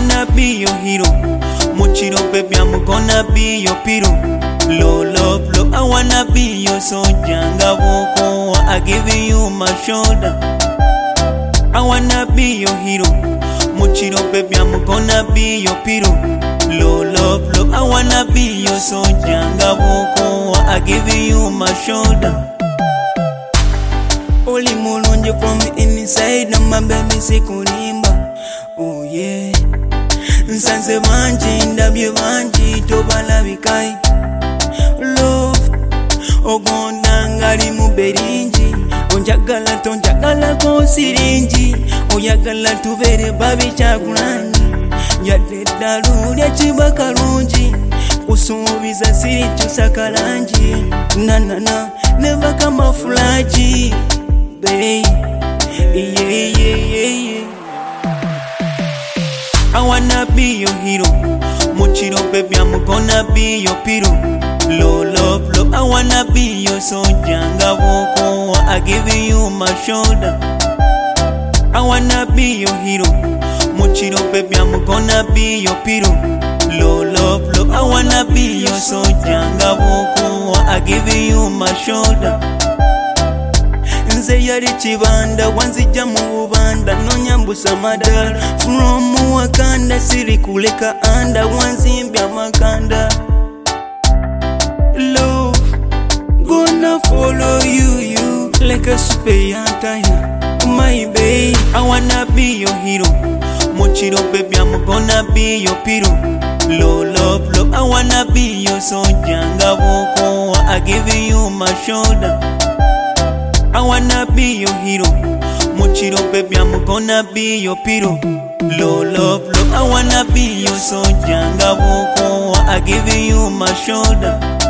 wanna be your hero. Muchiro baby, I'm gonna be your pillow. Low, love, low, I wanna be your soldier. Ngaboko, I give you my shoulder. I wanna be your hero. Muchiro baby, I'm gonna be your pillow. Low, love, low, I wanna be your soldier. Ngaboko, I give you my shoulder. Oli mulunje from the inside, na my baby sikulimba. Oh yeah. Nsanze banji, ndabye banji, tobalabikayi. Love, ogonda ngali mu berinji. Onjagala tonjagala ko sirinji. Oyagala tubere babi Kyagulanyi. Yadde eddalu lya Kibakalungi. Kusuubiza sirikyusa kalangi. Na, never come off flagy. Babe, yeah. I wanna be your hero. Muchiro baby, I'm gonna be your pillow. Low, love, low, I wanna be your soldier. Ngaboko, I give you my shoulder. I wanna be your hero. Muchiro baby, I'm gonna be your pillow. Low, love, low, I wanna be your soldier. Ngaboko, I give you my shoulder. Nze yali Kibanda, wanzija mu Bubanda, nonyambusa madala. From Wakanda, siri kuleka anda, wanzimbya makanda. Love, gonna follow you like a super antenna, my babe. I wanna be your hero. Muchiro baby, I'm gonna be your pillow. Low, love, low, I wanna be your soldier. Ngaboko, I give you my shoulder. I wanna be your hero. Muchiro baby, I'm gonna be your pillow. Low, love, low, I wanna be your soldier. Ngaboko, I give you my shoulder.